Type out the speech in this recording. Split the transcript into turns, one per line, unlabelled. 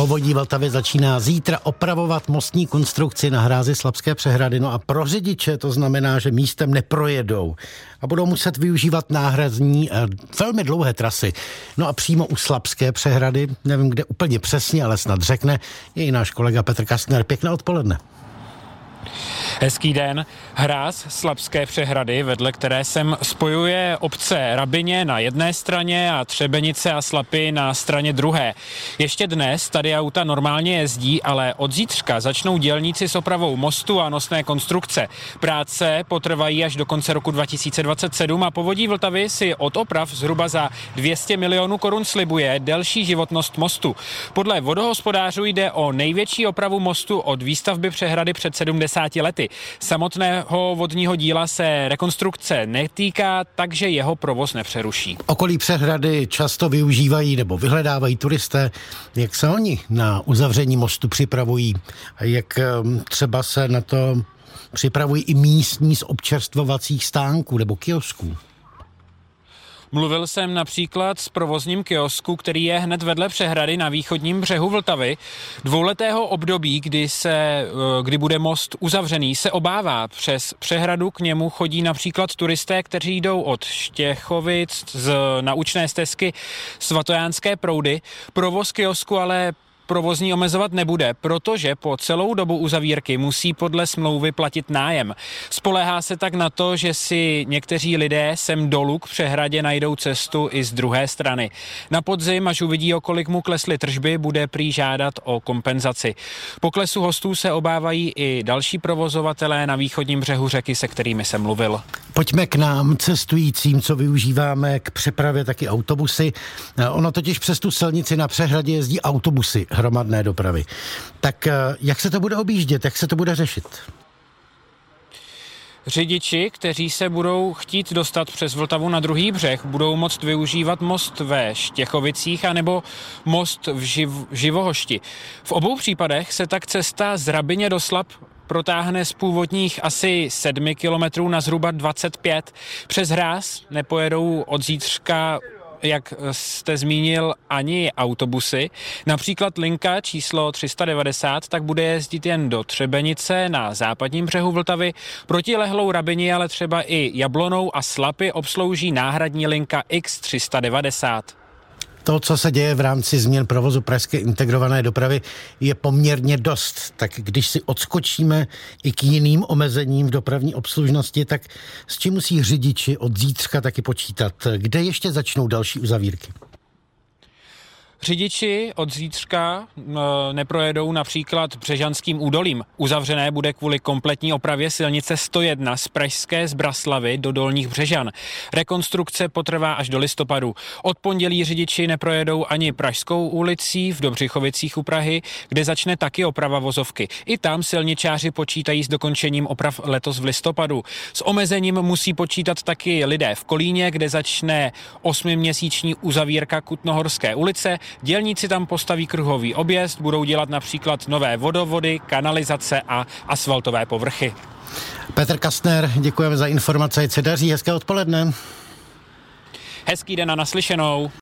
Povodí Vltavy začíná zítra opravovat mostní konstrukci na hrázi Slapské přehrady. No a pro řidiče to znamená, že místem neprojedou a budou muset využívat náhradní velmi dlouhé trasy. No a přímo u Slapské přehrady, nevím kde úplně přesně, ale snad řekne, je i náš kolega Petr Kastner. Pěkné odpoledne.
Hezký den. Hráz Slapské přehrady, vedle které sem spojuje obce Rabyně na jedné straně a Třebenice a Slapy na straně druhé. Ještě dnes tady auta normálně jezdí, ale od zítřka začnou dělníci s opravou mostu a nosné konstrukce. Práce potrvají až do konce roku 2027 a Povodí Vltavy si od oprav zhruba za 200 milionů korun slibuje delší životnost mostu. Podle vodohospodářů jde o největší opravu mostu od výstavby přehrady před 70 lety. Samotného vodního díla se rekonstrukce netýká, takže jeho provoz nepřeruší.
Okolí přehrady často využívají nebo vyhledávají turisté. Jak se oni na uzavření mostu připravují? Jak třeba se na to připravují i místní z občerstvovacích stánků nebo kiosků?
Mluvil jsem například s provozním kiosku, který je hned vedle přehrady na východním břehu Vltavy. Dvouletého období, kdy bude most uzavřený, se obává. Přes přehradu k němu chodí například turisté, kteří jdou od Štěchovic z naučné stezky Svatojánské proudy. Provoz kiosku ale provozní omezovat nebude, protože po celou dobu uzavírky musí podle smlouvy platit nájem. Spoléhá se tak na to, že si někteří lidé sem dolů k přehradě najdou cestu i z druhé strany. Na podzim, až uvidí, o kolik mu klesly tržby, bude prý žádat o kompenzaci. Poklesu hostů se obávají i další provozovatelé na východním břehu řeky, se kterými jsem mluvil.
Pojďme k nám cestujícím, co využíváme k přepravě, taky autobusy. Ono totiž přes tu silnici na přehradě jezdí autobusy hromadné dopravy. Tak jak se to bude objíždět, jak se to bude řešit?
Řidiči, kteří se budou chtít dostat přes Vltavu na druhý břeh, budou moct využívat most ve Štěchovicích anebo most v Živohošti. V obou případech se tak cesta z Rabyně do Slap protáhne z původních asi 7 kilometrů na zhruba 25. Přes hráz nepojedou od zítřka, jak jste zmínil, ani autobusy. Například linka číslo 390 tak bude jezdit jen do Třebenice na západním břehu Vltavy. Protilehlou Rabyni, ale třeba i Jablonou a Slapy obslouží náhradní linka X390.
To, co se děje v rámci změn provozu pražské integrované dopravy, je poměrně dost. Tak když si odskočíme i k jiným omezením v dopravní obslužnosti, tak s čím musí řidiči od zítřka taky počítat? Kde ještě začnou další uzavírky?
Řidiči od zítřka neprojedou například Břežanským údolím. Uzavřené bude kvůli kompletní opravě silnice 101 z Pražské Zbraslavy do Dolních Břežan. Rekonstrukce potrvá až do listopadu. Od pondělí řidiči neprojedou ani Pražskou ulicí v Dobřichovicích u Prahy, kde začne taky oprava vozovky. I tam silničáři počítají s dokončením oprav letos v listopadu. S omezením musí počítat taky lidé v Kolíně, kde začne 8měsíční uzavírka Kutnohorské ulice. Dělníci tam postaví kruhový objezd, budou dělat například nové vodovody, kanalizace a asfaltové povrchy.
Petr Kastner, děkujeme za informace, ať se daří, hezké odpoledne.
Hezký den a naslyšenou.